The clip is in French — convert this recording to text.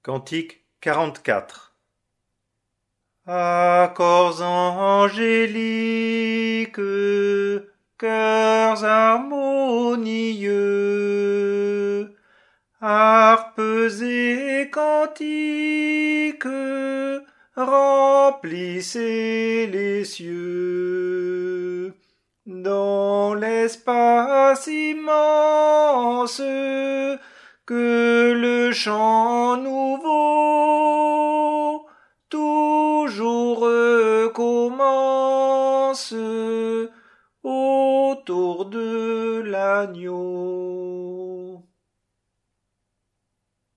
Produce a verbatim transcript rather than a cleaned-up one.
Cantique quarante-quatre. Accords angéliques, chœurs harmonieux, harpes et cantiques, remplissez les cieux. Dans l'espace immense, que le chant nouveau toujours recommence autour de l'agneau.